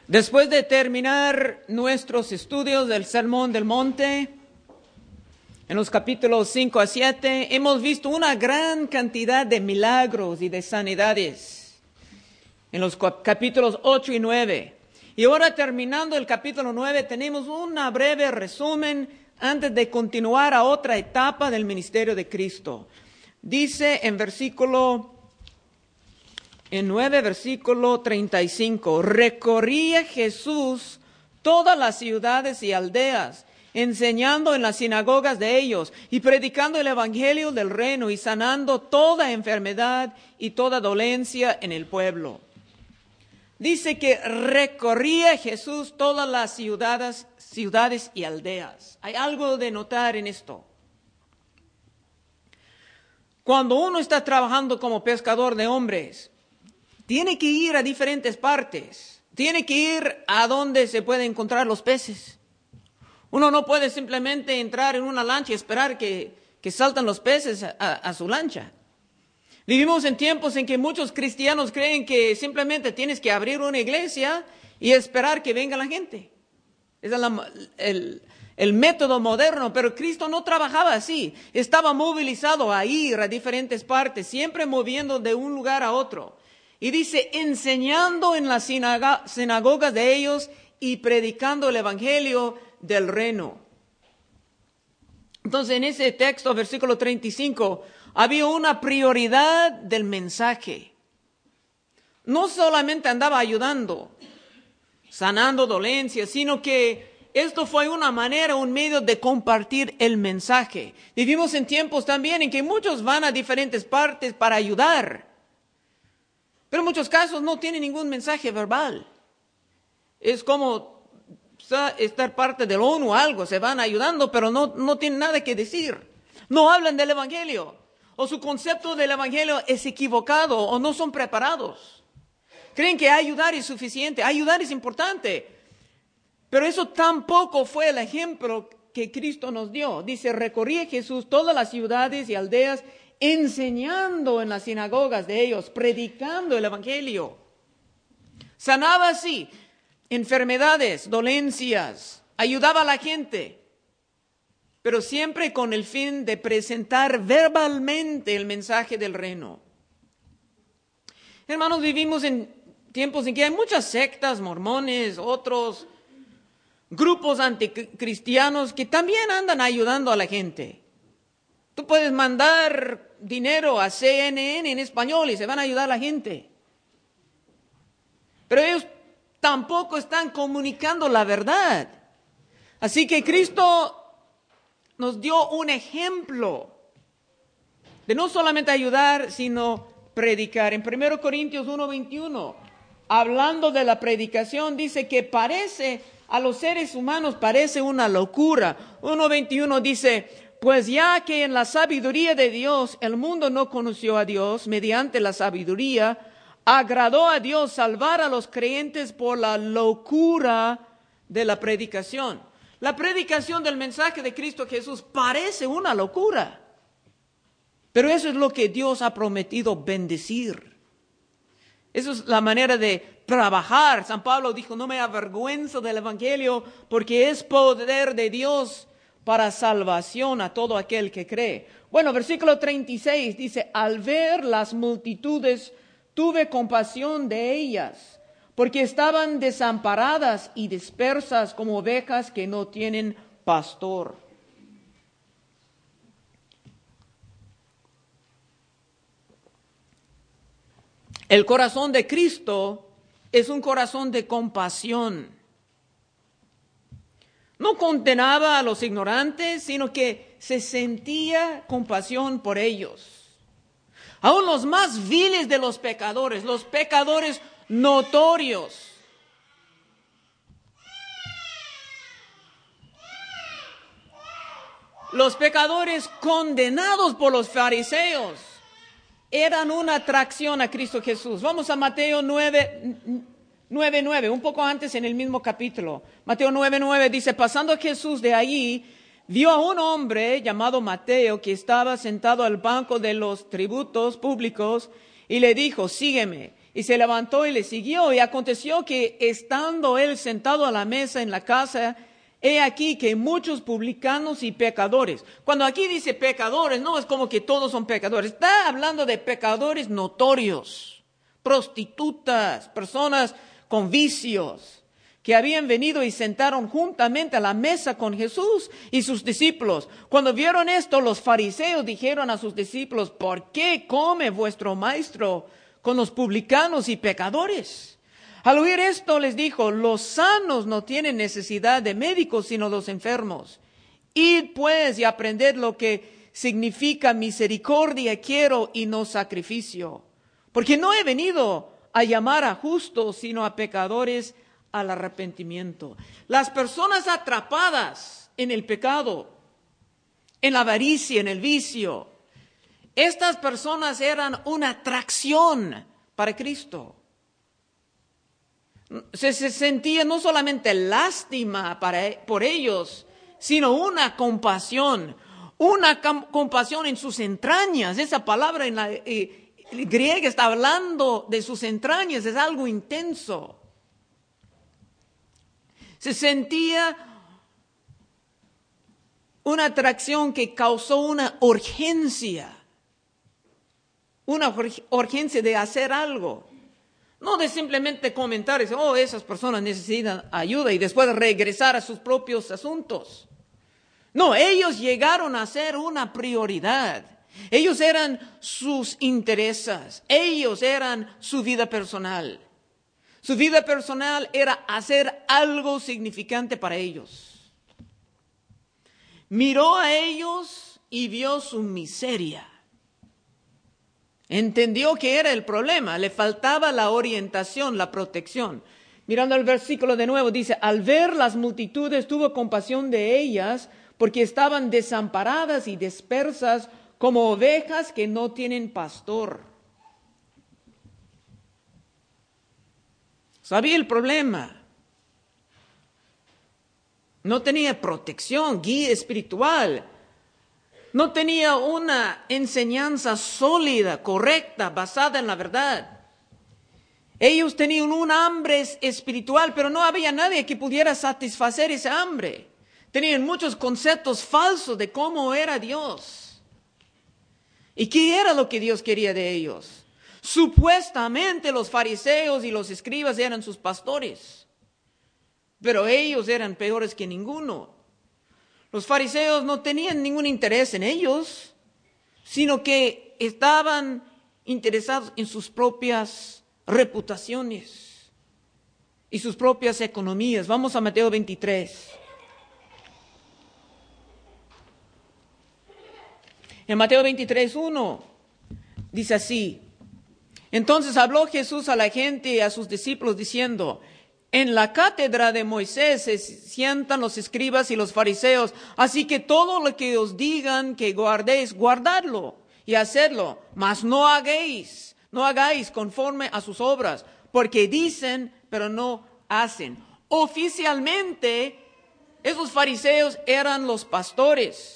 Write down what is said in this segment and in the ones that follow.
Después de terminar nuestros estudios del Sermón del Monte, en los capítulos 5 a 7, hemos visto una gran cantidad de milagros y de sanidades en los capítulos 8 y 9. Y ahora, terminando el capítulo 9, tenemos un breve resumen antes de continuar a otra etapa del ministerio de Cristo. Dice en 9, versículo 35, recorría Jesús todas las ciudades y aldeas, enseñando en las sinagogas de ellos y predicando el evangelio del reino y sanando toda enfermedad y toda dolencia en el pueblo. Dice que recorría Jesús todas las ciudades y aldeas. Hay algo de notar en esto. Cuando uno está trabajando como pescador de hombres, tiene que ir a diferentes partes. Tiene que ir a donde se pueden encontrar los peces. Uno no puede simplemente entrar en una lancha y esperar que saltan los peces a su lancha. Vivimos en tiempos en que muchos cristianos creen que simplemente tienes que abrir una iglesia y esperar que venga la gente. Ese es el método moderno, pero Cristo no trabajaba así. Estaba movilizado a ir a diferentes partes, siempre moviendo de un lugar a otro. Y dice, enseñando en las sinagogas de ellos y predicando el evangelio del reino. Entonces, en ese texto, versículo 35, había una prioridad del mensaje. No solamente andaba ayudando, sanando dolencias, sino que esto fue una manera, un medio de compartir el mensaje. Vivimos en tiempos también en que muchos van a diferentes partes para ayudar. Pero en muchos casos no tienen ningún mensaje verbal. Es como estar parte del ONU o algo, se van ayudando, pero no tienen nada que decir. No hablan del evangelio, o su concepto del evangelio es equivocado, o no son preparados. Creen que ayudar es suficiente, ayudar es importante. Pero eso tampoco fue el ejemplo que Cristo nos dio. Dice, recorría Jesús todas las ciudades y aldeas, enseñando en las sinagogas de ellos, predicando el evangelio. Sanaba así enfermedades, dolencias, ayudaba a la gente, pero siempre con el fin de presentar verbalmente el mensaje del reino. Hermanos, vivimos en tiempos en que hay muchas sectas, mormones, otros grupos anticristianos que también andan ayudando a la gente. Tú puedes mandar dinero a CNN en español y se van a ayudar a la gente. Pero ellos tampoco están comunicando la verdad. Así que Cristo nos dio un ejemplo de no solamente ayudar, sino predicar. En 1 Corintios 1:21, hablando de la predicación, dice que a los seres humanos parece una locura. 1:21 dice, pues ya que en la sabiduría de Dios el mundo no conoció a Dios, mediante la sabiduría, agradó a Dios salvar a los creyentes por la locura de la predicación. La predicación del mensaje de Cristo Jesús parece una locura, pero eso es lo que Dios ha prometido bendecir. Eso es la manera de trabajar. San Pablo dijo, no me avergüenzo del evangelio porque es poder de Dios para salvación a todo aquel que cree. Bueno, versículo 36 dice, al ver las multitudes, tuve compasión de ellas, porque estaban desamparadas y dispersas como ovejas que no tienen pastor. El corazón de Cristo es un corazón de compasión. No condenaba a los ignorantes, sino que se sentía compasión por ellos. Aún los más viles de los pecadores notorios. Los pecadores condenados por los fariseos eran una atracción a Cristo Jesús. Vamos a Mateo 9:9, un poco antes en el mismo capítulo. Mateo 9:9 dice, pasando Jesús de allí, vio a un hombre llamado Mateo que estaba sentado al banco de los tributos públicos y le dijo, sígueme. Y se levantó y le siguió. Y aconteció que estando él sentado a la mesa en la casa, he aquí que muchos publicanos y pecadores. Cuando aquí dice pecadores, no es como que todos son pecadores. Está hablando de pecadores notorios, prostitutas, personas con vicios, que habían venido y sentaron juntamente a la mesa con Jesús y sus discípulos. Cuando vieron esto, los fariseos dijeron a sus discípulos: ¿por qué come vuestro maestro con los publicanos y pecadores? Al oír esto les dijo: los sanos no tienen necesidad de médicos, sino los enfermos. Id pues y aprended lo que significa misericordia quiero y no sacrificio. Porque no he venido a llamar a justos, sino a pecadores al arrepentimiento. Las personas atrapadas en el pecado, en la avaricia, en el vicio, estas personas eran una atracción para Cristo. Se sentía no solamente lástima por ellos, sino una compasión en sus entrañas. Esa palabra en la griega está hablando de sus entrañas, es algo intenso. Se sentía una atracción que causó una urgencia de hacer algo. No de simplemente comentar, esas personas necesitan ayuda y después regresar a sus propios asuntos. No, ellos llegaron a ser una prioridad. Ellos eran sus intereses, ellos eran su vida personal. Su vida personal era hacer algo significante para ellos. Miró a ellos y vio su miseria. Entendió que era el problema, le faltaba la orientación, la protección. Mirando el versículo de nuevo, dice: al ver las multitudes tuvo compasión de ellas, porque estaban desamparadas y dispersas como ovejas que no tienen pastor. Sabía el problema. No tenía protección, guía espiritual. No tenía una enseñanza sólida, correcta, basada en la verdad. Ellos tenían un hambre espiritual, pero no había nadie que pudiera satisfacer ese hambre. Tenían muchos conceptos falsos de cómo era Dios y qué era lo que Dios quería de ellos. Supuestamente los fariseos y los escribas eran sus pastores, pero ellos eran peores que ninguno. Los fariseos no tenían ningún interés en ellos, sino que estaban interesados en sus propias reputaciones y sus propias economías. Vamos a Mateo 23. En Mateo 23:1 dice así: entonces habló Jesús a la gente y a sus discípulos diciendo: en la cátedra de Moisés se sientan los escribas y los fariseos, así que todo lo que os digan que guardéis, guardadlo y hacedlo, mas no hagáis conforme a sus obras, porque dicen, pero no hacen. Oficialmente, esos fariseos eran los pastores.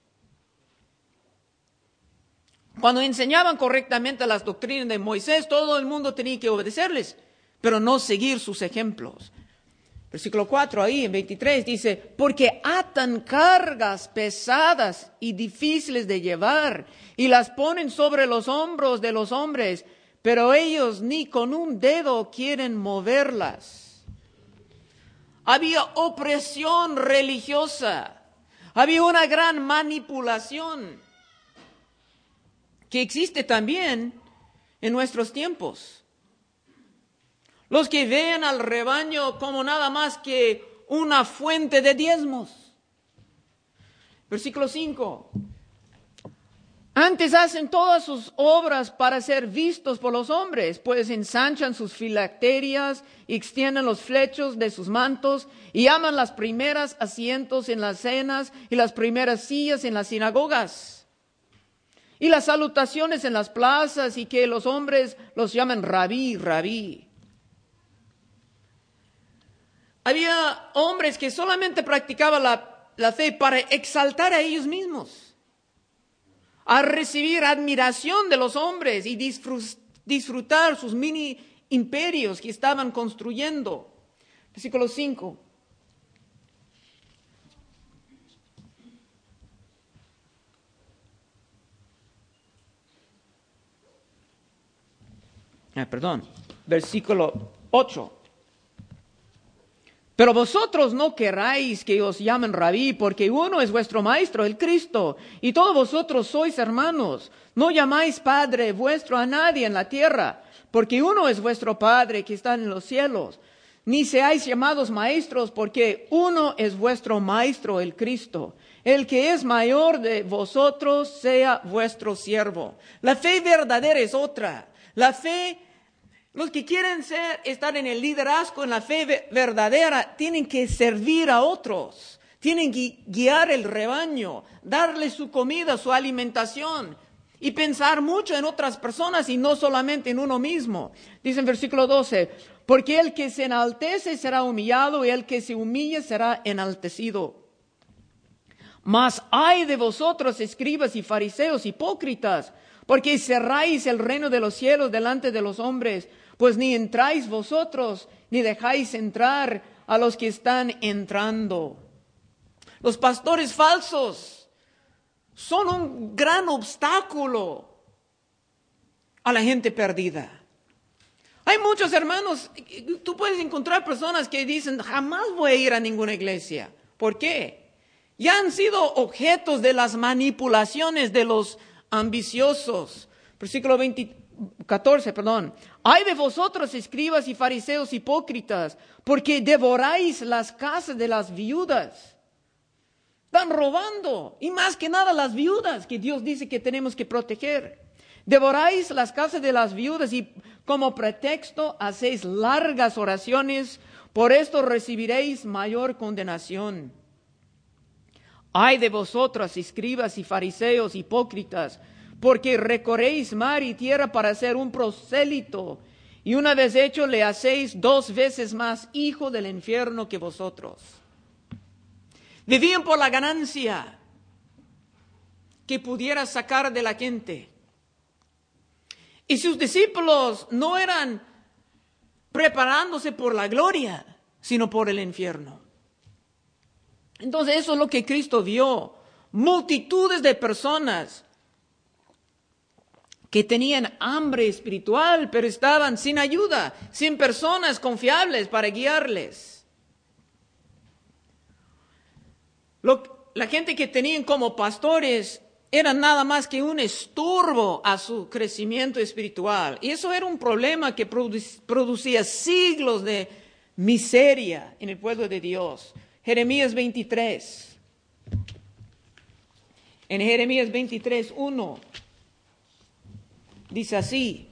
Cuando enseñaban correctamente las doctrinas de Moisés, todo el mundo tenía que obedecerles, pero no seguir sus ejemplos. Versículo 4, ahí en 23 dice: porque atan cargas pesadas y difíciles de llevar y las ponen sobre los hombros de los hombres, pero ellos ni con un dedo quieren moverlas. Había opresión religiosa, había una gran manipulación que existe también en nuestros tiempos. Los que ven al rebaño como nada más que una fuente de diezmos. Versículo 5. Antes hacen todas sus obras para ser vistos por los hombres, pues ensanchan sus filacterias y extienden los flechos de sus mantos y aman las primeras asientos en las cenas y las primeras sillas en las sinagogas y las salutaciones en las plazas, y que los hombres los llaman rabí, rabí. Había hombres que solamente practicaban la fe para exaltar a ellos mismos, a recibir admiración de los hombres y disfrutar sus mini imperios que estaban construyendo. Versículo 5. Versículo 8. Pero vosotros no queráis que os llamen rabí, porque uno es vuestro maestro, el Cristo, y todos vosotros sois hermanos. No llamáis Padre vuestro a nadie en la tierra, porque uno es vuestro Padre que está en los cielos. Ni seáis llamados maestros, porque uno es vuestro Maestro, el Cristo. El que es mayor de vosotros sea vuestro siervo. La fe verdadera es otra. La fe, los que quieren estar en el liderazgo, en la fe verdadera, tienen que servir a otros. Tienen que guiar el rebaño, darle su comida, su alimentación. Y pensar mucho en otras personas y no solamente en uno mismo. Dice en versículo 12, porque el que se enaltece será humillado y el que se humilla será enaltecido. Mas ay de vosotros, escribas y fariseos hipócritas, porque cerráis el reino de los cielos delante de los hombres, pues ni entráis vosotros, ni dejáis entrar a los que están entrando. Los pastores falsos son un gran obstáculo a la gente perdida. Hay muchos hermanos, tú puedes encontrar personas que dicen, jamás voy a ir a ninguna iglesia. ¿Por qué? Ya han sido objetos de las manipulaciones de los ambiciosos. Versículo 14. Ay de vosotros, escribas y fariseos hipócritas, porque devoráis las casas de las viudas. Están robando, y más que nada las viudas, que Dios dice que tenemos que proteger. Devoráis las casas de las viudas y como pretexto hacéis largas oraciones, por esto recibiréis mayor condenación. Ay de vosotros, escribas y fariseos hipócritas, porque recorréis mar y tierra para ser un prosélito, y una vez hecho le hacéis 2 veces más hijo del infierno que vosotros. Vivían por la ganancia que pudiera sacar de la gente. Y sus discípulos no eran preparándose por la gloria, sino por el infierno. Entonces eso es lo que Cristo vio. Multitudes de personas que tenían hambre espiritual, pero estaban sin ayuda, sin personas confiables para guiarles. La gente que tenían como pastores era nada más que un estorbo a su crecimiento espiritual. Y eso era un problema que producía siglos de miseria en el pueblo de Dios. Jeremías 23. En Jeremías 23:1 dice así.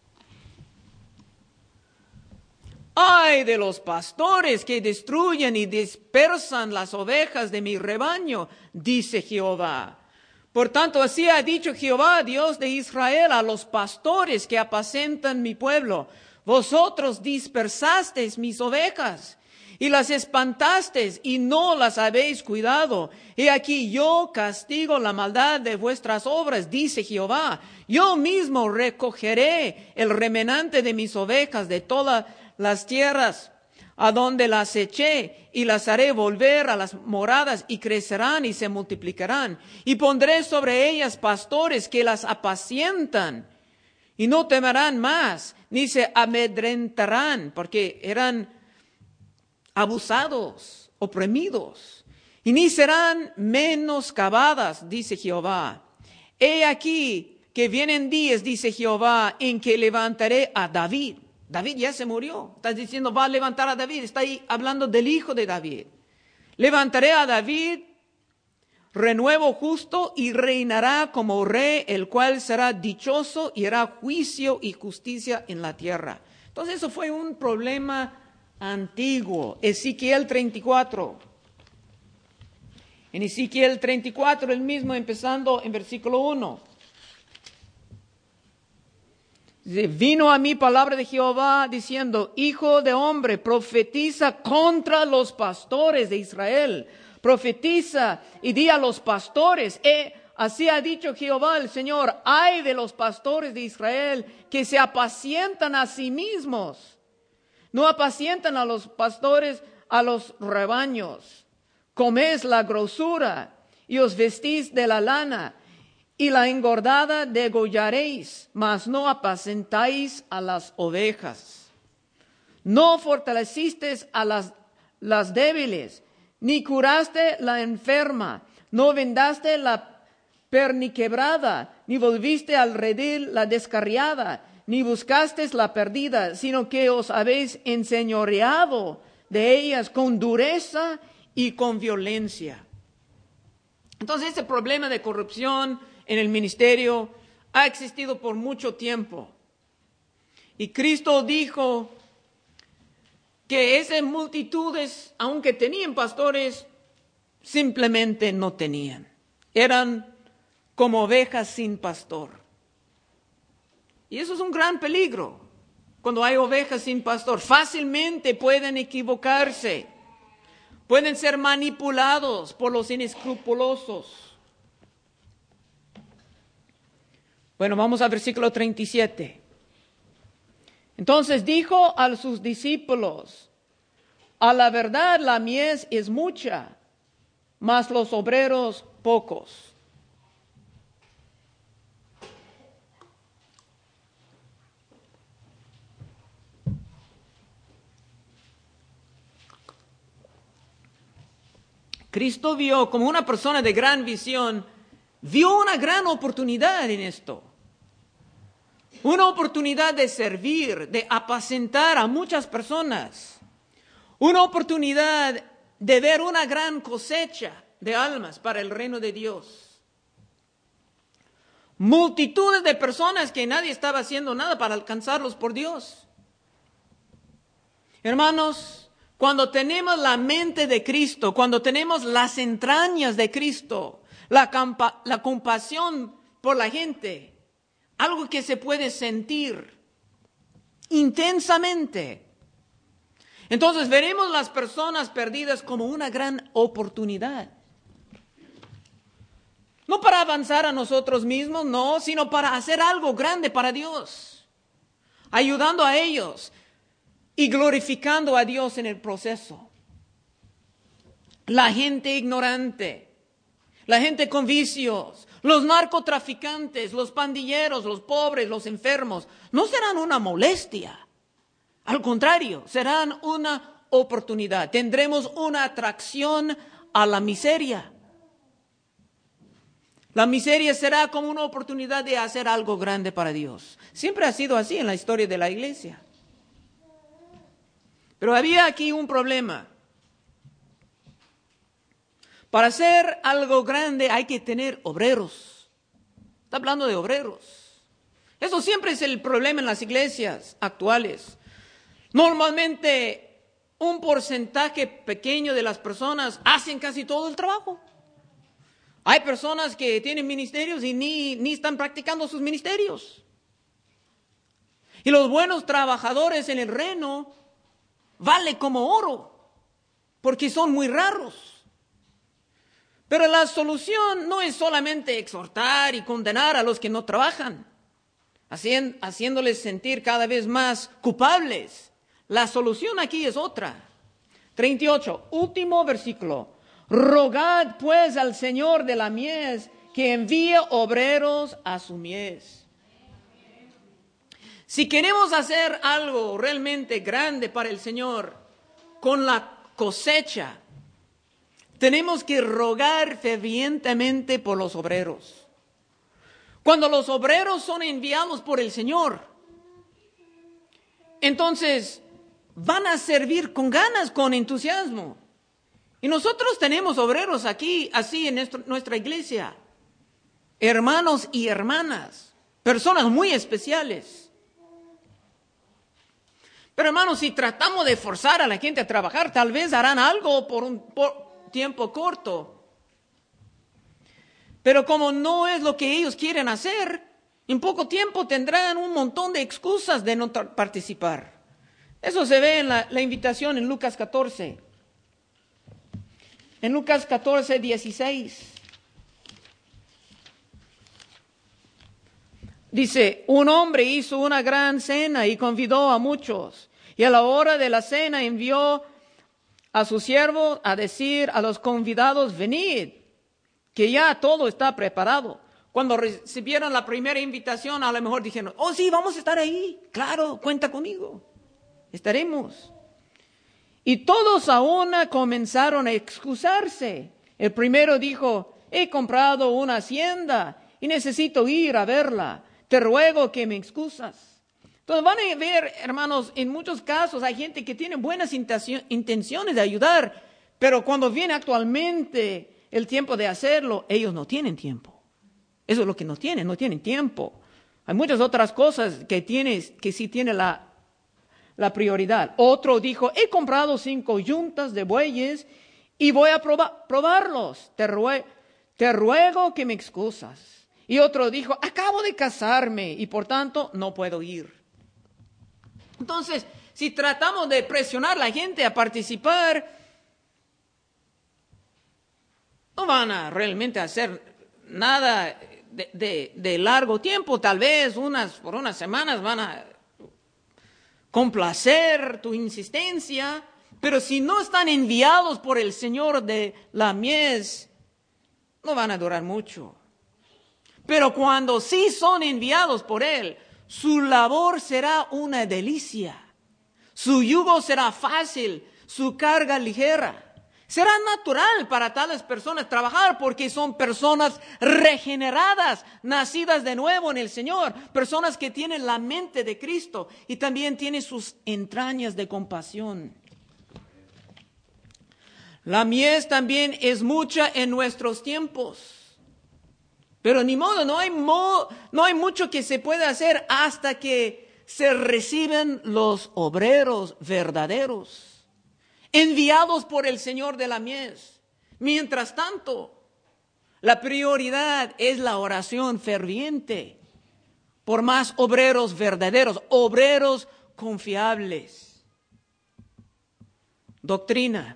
Ay de los pastores que destruyen y dispersan las ovejas de mi rebaño, dice Jehová. Por tanto, así ha dicho Jehová, Dios de Israel, a los pastores que apacentan mi pueblo. Vosotros dispersasteis mis ovejas y las espantasteis y no las habéis cuidado. He aquí yo castigo la maldad de vuestras obras, dice Jehová. Yo mismo recogeré el remanente de mis ovejas de todas las tierras a donde las eché, y las haré volver a las moradas, y crecerán y se multiplicarán. Y pondré sobre ellas pastores que las apacientan, y no temerán más, ni se amedrentarán, porque eran abusados, oprimidos, y ni serán menoscabadas, dice Jehová. He aquí que vienen días, dice Jehová, en que levantaré a David. David ya se murió. Estás diciendo, va a levantar a David. Está ahí hablando del hijo de David. Levantaré a David, renuevo justo, y reinará como rey, el cual será dichoso y hará juicio y justicia en la tierra. Entonces eso fue un problema antiguo. Ezequiel 34. En Ezequiel 34, el mismo, empezando en versículo 1. Vino a mí palabra de Jehová diciendo, hijo de hombre, profetiza contra los pastores de Israel. Profetiza y di a los pastores, he Así ha dicho Jehová el Señor: ay de los pastores de Israel que se apacientan a sí mismos. No apacientan a los pastores, a los rebaños. Coméis la grosura y os vestís de la lana, y la engordada degollaréis, mas no apacentáis a las ovejas. No fortalecisteis a las débiles, ni curaste la enferma, no vendaste la perniquebrada, ni volviste al redil la descarriada, ni buscasteis la perdida, sino que os habéis enseñoreado de ellas con dureza y con violencia. Entonces, este problema de corrupción en el ministerio ha existido por mucho tiempo. Y Cristo dijo que esas multitudes, aunque tenían pastores, simplemente no tenían. Eran como ovejas sin pastor. Y eso es un gran peligro. Cuando hay ovejas sin pastor, fácilmente pueden equivocarse. Pueden ser manipulados por los inescrupulosos. Bueno, vamos al versículo 37. Entonces dijo a sus discípulos: a la verdad la mies es mucha, mas los obreros pocos. Cristo vio, como una persona de gran visión, vio una gran oportunidad en esto. Una oportunidad de servir, de apacentar a muchas personas. Una oportunidad de ver una gran cosecha de almas para el reino de Dios. Multitudes de personas que nadie estaba haciendo nada para alcanzarlos por Dios. Hermanos, cuando tenemos la mente de Cristo, cuando tenemos las entrañas de Cristo, la compasión por la gente, algo que se puede sentir intensamente, entonces veremos las personas perdidas como una gran oportunidad. No para avanzar a nosotros mismos, no, sino para hacer algo grande para Dios, ayudando a ellos y glorificando a Dios en el proceso. La gente ignorante, la gente con vicios, los narcotraficantes, los pandilleros, los pobres, los enfermos, no serán una molestia. Al contrario, serán una oportunidad. Tendremos una atracción a la miseria. La miseria será como una oportunidad de hacer algo grande para Dios. Siempre ha sido así en la historia de la iglesia. Pero había aquí un problema. Para hacer algo grande hay que tener obreros. Está hablando de obreros. Eso siempre es el problema en las iglesias actuales. Normalmente un porcentaje pequeño de las personas hacen casi todo el trabajo. Hay personas que tienen ministerios y ni están practicando sus ministerios. Y los buenos trabajadores en el reino vale como oro, porque son muy raros. Pero la solución no es solamente exhortar y condenar a los que no trabajan, haciéndoles sentir cada vez más culpables. La solución aquí es otra. 38, último versículo. Rogad pues al Señor de la mies que envíe obreros a su mies. Si queremos hacer algo realmente grande para el Señor con la cosecha, tenemos que rogar fervientemente por los obreros. Cuando los obreros son enviados por el Señor, entonces van a servir con ganas, con entusiasmo. Y nosotros tenemos obreros aquí, así en nuestra iglesia, hermanos y hermanas, personas muy especiales. Pero hermanos, si tratamos de forzar a la gente a trabajar, tal vez harán algo por un tiempo corto. Pero como no es lo que ellos quieren hacer, en poco tiempo tendrán un montón de excusas de no participar. Eso se ve en la invitación en Lucas 14. En Lucas 14, 16. Dice, un hombre hizo una gran cena y convidó a muchos. Y a la hora de la cena envió a su siervo a decir a los convidados, venid, que ya todo está preparado. Cuando recibieron la primera invitación, a lo mejor dijeron, oh sí, vamos a estar ahí. Claro, cuenta conmigo. Estaremos. Y todos a una comenzaron a excusarse. El primero dijo, he comprado una hacienda y necesito ir a verla. Te ruego que me excusas. Entonces van a ver, hermanos, en muchos casos hay gente que tiene buenas intenciones de ayudar, pero cuando viene actualmente el tiempo de hacerlo, ellos no tienen tiempo. Eso es lo que no tienen tiempo. Hay muchas otras cosas que sí tienen la prioridad. Otro dijo, he comprado 5 yuntas de bueyes y voy a probarlos. Te ruego que me excusas. Y otro dijo, acabo de casarme y por tanto no puedo ir. Entonces, si tratamos de presionar a la gente a participar, no van a realmente hacer nada de largo tiempo. Tal vez por unas semanas van a complacer tu insistencia, pero si no están enviados por el Señor de la mies, no van a durar mucho. Pero cuando sí son enviados por Él, su labor será una delicia. Su yugo será fácil, su carga ligera. Será natural para tales personas trabajar porque son personas regeneradas, nacidas de nuevo en el Señor. Personas que tienen la mente de Cristo y también tienen sus entrañas de compasión. La mies también es mucha en nuestros tiempos. Pero ni modo, no hay mucho que se pueda hacer hasta que se reciben los obreros verdaderos, enviados por el Señor de la mies. Mientras tanto, la prioridad es la oración ferviente por más obreros verdaderos, obreros confiables. Doctrina.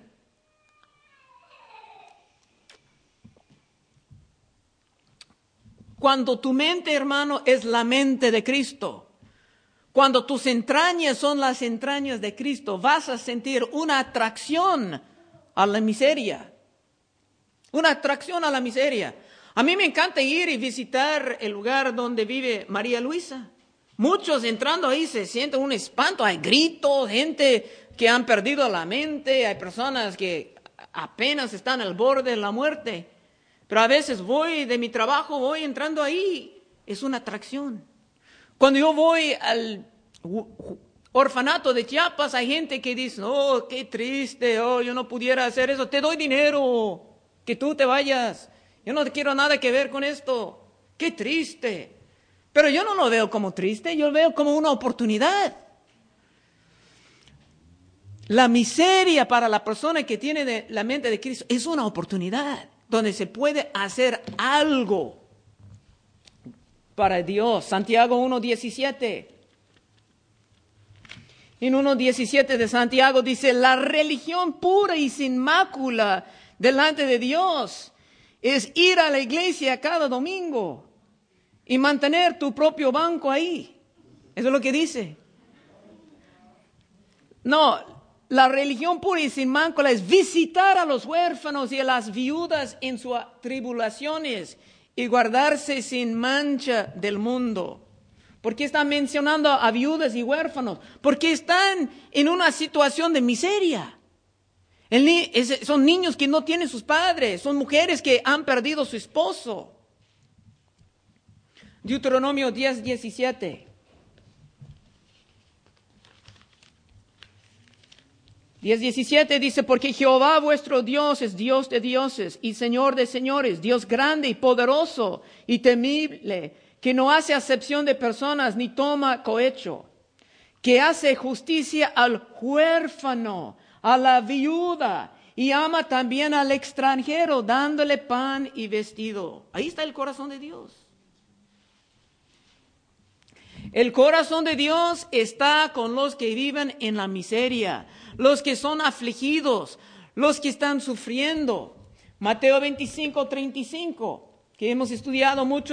Cuando tu mente, hermano, es la mente de Cristo, cuando tus entrañas son las entrañas de Cristo, vas a sentir una atracción a la miseria. Una atracción a la miseria. A mí me encanta ir y visitar el lugar donde vive María Luisa. Muchos entrando ahí se sienten un espanto, hay gritos, gente que han perdido la mente, hay personas que apenas están al borde de la muerte. Pero a veces voy de mi trabajo, voy entrando ahí, es una atracción. Cuando yo voy al orfanato de Chiapas, hay gente que dice, oh, qué triste, oh, yo no pudiera hacer eso, te doy dinero, que tú te vayas, yo no quiero nada que ver con esto, qué triste. Pero yo no lo veo como triste, yo lo veo como una oportunidad. La miseria para la persona que tiene la mente de Cristo es una oportunidad donde se puede hacer algo para Dios. Santiago 1:17. En 1:17 de Santiago dice, la religión pura y sin mácula delante de Dios es ir a la iglesia cada domingo y mantener tu propio banco ahí. Eso es lo que dice. No, la religión pura y sin mácula es visitar a los huérfanos y a las viudas en sus tribulaciones y guardarse sin mancha del mundo. ¿Por qué están mencionando a viudas y huérfanos? Porque están en una situación de miseria. Son niños que no tienen sus padres, son mujeres que han perdido a su esposo. Deuteronomio 10:17. 10:17 dice, porque Jehová vuestro Dios es Dios de dioses y Señor de señores, Dios grande y poderoso y temible, que no hace acepción de personas ni toma cohecho, que hace justicia al huérfano, a la viuda y ama también al extranjero, dándole pan y vestido. Ahí está el corazón de Dios. El corazón de Dios está con los que viven en la miseria, los que son afligidos, los que están sufriendo. Mateo 25:35, que hemos estudiado mucho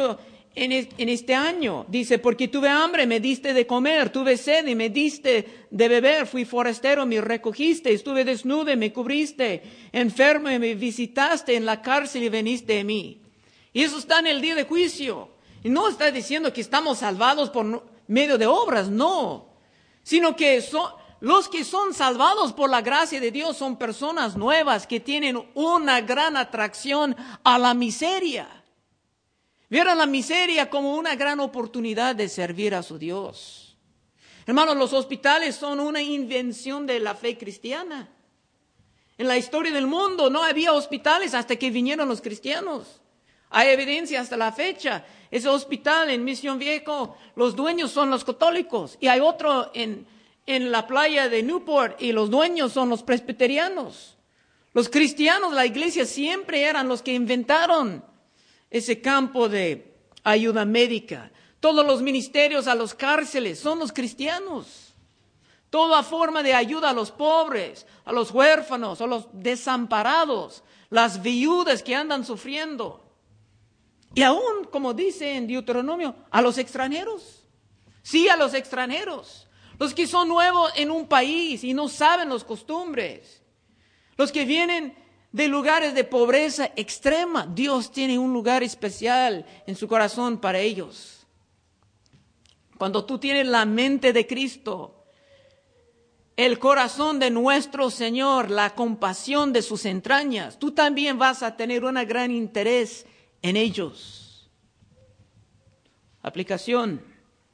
en este año. Dice, porque tuve hambre, me diste de comer, tuve sed y me diste de beber, fui forastero, me recogiste, estuve desnudo y me cubriste, enfermo y me visitaste, en la cárcel y veniste a mí. Y eso está en el día de juicio. Y no está diciendo que estamos salvados por medio de obras, no. Sino que los que son salvados por la gracia de Dios son personas nuevas que tienen una gran atracción a la miseria. Vieron la miseria como una gran oportunidad de servir a su Dios. Hermanos, los hospitales son una invención de la fe cristiana. En la historia del mundo no había hospitales hasta que vinieron los cristianos. Hay evidencia hasta la fecha. Ese hospital en Misión Viejo, los dueños son los católicos. Y hay otro en la playa de Newport y los dueños son los presbiterianos. Los cristianos, la iglesia siempre eran los que inventaron ese campo de ayuda médica. Todos los ministerios a los cárceles son los cristianos. Toda forma de ayuda a los pobres, a los huérfanos, a los desamparados, las viudas que andan sufriendo. Y aún, como dice en Deuteronomio, a los extranjeros. Sí, a los extranjeros. Los que son nuevos en un país y no saben las costumbres. Los que vienen de lugares de pobreza extrema. Dios tiene un lugar especial en su corazón para ellos. Cuando tú tienes la mente de Cristo, el corazón de nuestro Señor, la compasión de sus entrañas, tú también vas a tener un gran interés en ellos. Aplicación.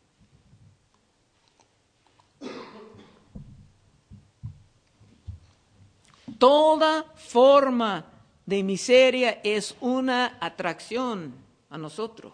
Toda forma de miseria es una atracción a nosotros.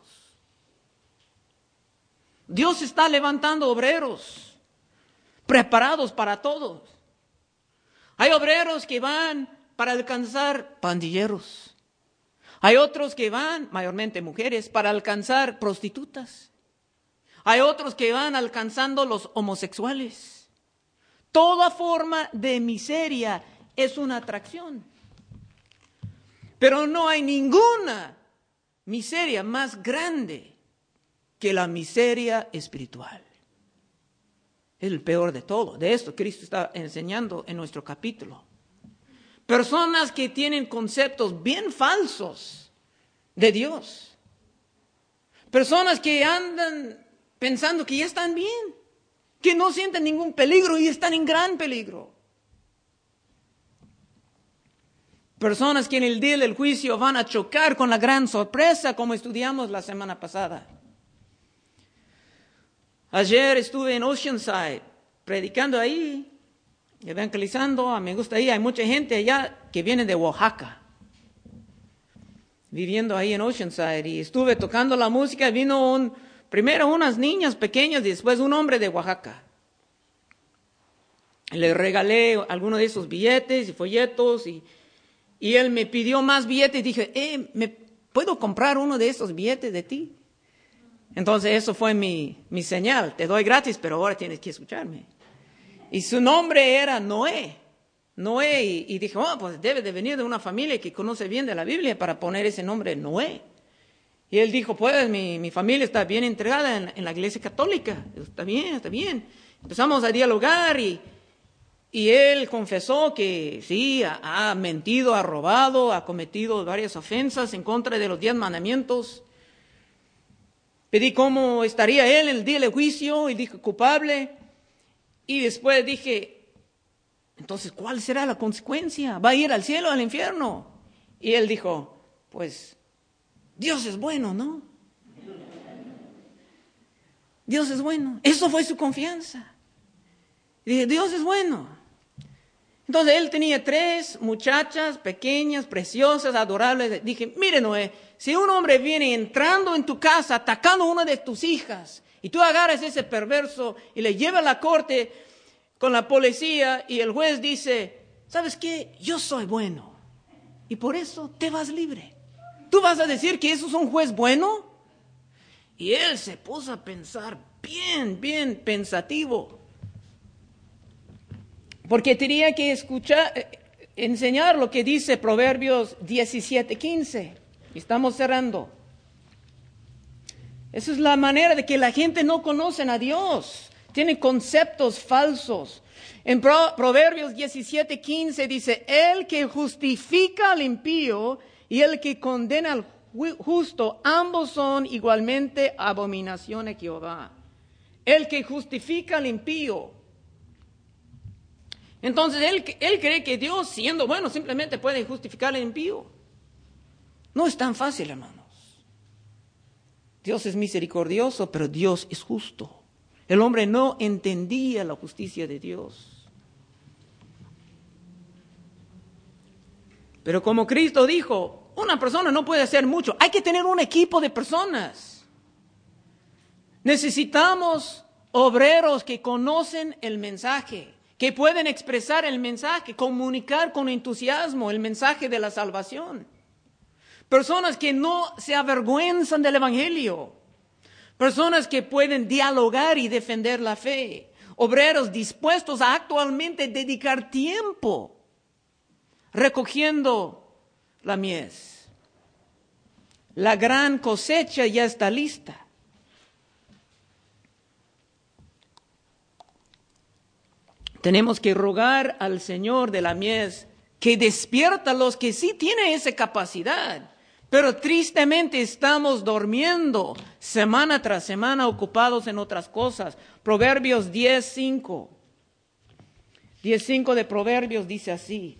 Dios está levantando obreros preparados para todos. Hay obreros que van para alcanzar pandilleros. Hay otros que van, mayormente mujeres, para alcanzar prostitutas. Hay otros que van alcanzando los homosexuales. Toda forma de miseria es una atracción. Pero no hay ninguna miseria más grande que la miseria espiritual. Es el peor de todo. De esto Cristo está enseñando en nuestro capítulo. Personas que tienen conceptos bien falsos de Dios. Personas que andan pensando que ya están bien, que no sienten ningún peligro y están en gran peligro. Personas que en el día del juicio van a chocar con la gran sorpresa, como estudiamos la semana pasada. Ayer estuve en Oceanside, predicando ahí, evangelizando. Me gusta ahí, hay mucha gente allá que viene de Oaxaca, viviendo ahí en Oceanside. Y estuve tocando la música, vino primero unas niñas pequeñas y después un hombre de Oaxaca. Le regalé algunos de esos billetes y folletos y él me pidió más billetes y dije, ¿me puedo comprar uno de esos billetes de ti? Entonces eso fue mi señal. Te doy gratis, pero ahora tienes que escucharme. Y su nombre era Noé. Y dije, pues debe de venir de una familia que conoce bien de la Biblia para poner ese nombre Noé. Y él dijo, pues mi familia está bien entregada en la iglesia católica. Está bien. Empezamos a dialogar y él confesó que sí, ha mentido, ha robado, ha cometido varias ofensas en contra de los 10 mandamientos. Pedí cómo estaría él en el día del juicio y dije culpable. Y después dije, entonces, ¿cuál será la consecuencia? ¿Va a ir al cielo o al infierno? Y él dijo, pues, Dios es bueno, ¿no? Dios es bueno. Eso fue su confianza. Y dije, Dios es bueno. Entonces él tenía 3 muchachas pequeñas, preciosas, adorables. Dije, mire Noé, si un hombre viene entrando en tu casa, atacando a una de tus hijas, y tú agarras a ese perverso y le llevas a la corte con la policía y el juez dice, ¿sabes qué? Yo soy bueno y por eso te vas libre. ¿Tú vas a decir que eso es un juez bueno? Y él se puso a pensar bien pensativo. Porque tenía que enseñar lo que dice Proverbios 17:15. Estamos cerrando. Esa es la manera de que la gente no conoce a Dios. Tienen conceptos falsos. En Proverbios 17:15 dice, el que justifica al impío y el que condena al justo, ambos son igualmente abominación a Jehová. El que justifica al impío. Entonces él cree que Dios, siendo bueno, simplemente puede justificar al impío. No es tan fácil, hermanos. Dios es misericordioso, pero Dios es justo. El hombre no entendía la justicia de Dios. Pero como Cristo dijo, una persona no puede hacer mucho. Hay que tener un equipo de personas. Necesitamos obreros que conocen el mensaje, que pueden expresar el mensaje, comunicar con entusiasmo el mensaje de la salvación. Personas que no se avergüenzan del Evangelio. Personas que pueden dialogar y defender la fe. Obreros dispuestos a actualmente dedicar tiempo recogiendo la mies. La gran cosecha ya está lista. Tenemos que rogar al Señor de la mies que despierta a los que sí tienen esa capacidad. Pero tristemente estamos durmiendo semana tras semana ocupados en otras cosas. Proverbios 10:5. 10:5 de Proverbios dice así.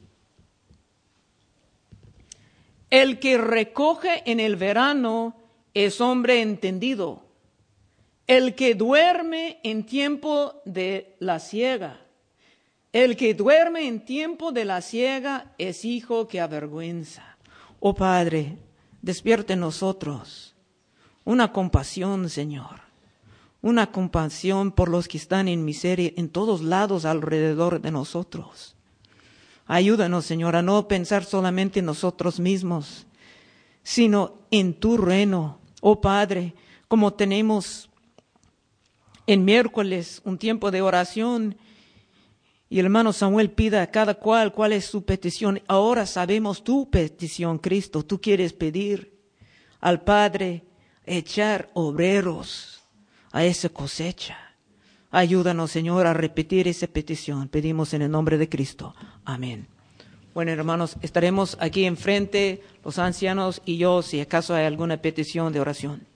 El que recoge en el verano es hombre entendido. El que duerme en tiempo de la siega. El que duerme en tiempo de la siega es hijo que avergüenza. Oh Padre, despierte en nosotros una compasión, Señor. Una compasión por los que están en miseria en todos lados alrededor de nosotros. Ayúdanos, Señor, a no pensar solamente en nosotros mismos, sino en tu reino. Oh Padre, como tenemos en miércoles un tiempo de oración, y el hermano Samuel pida a cada cuál es su petición. Ahora sabemos tu petición, Cristo. Tú quieres pedir al Padre echar obreros a esa cosecha. Ayúdanos, Señor, a repetir esa petición. Pedimos en el nombre de Cristo. Amén. Bueno, hermanos, estaremos aquí enfrente, los ancianos y yo, si acaso hay alguna petición de oración.